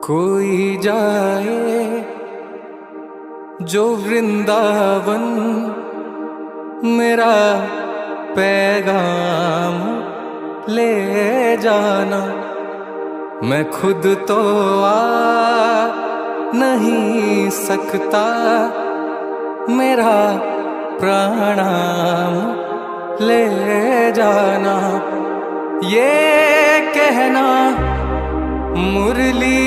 कोई जाए जो वृंदावन, मेरा पैगाम ले जाना। मैं खुद तो आ नहीं सकता, मेरा प्रणाम ले जाना। ये कहना मुरली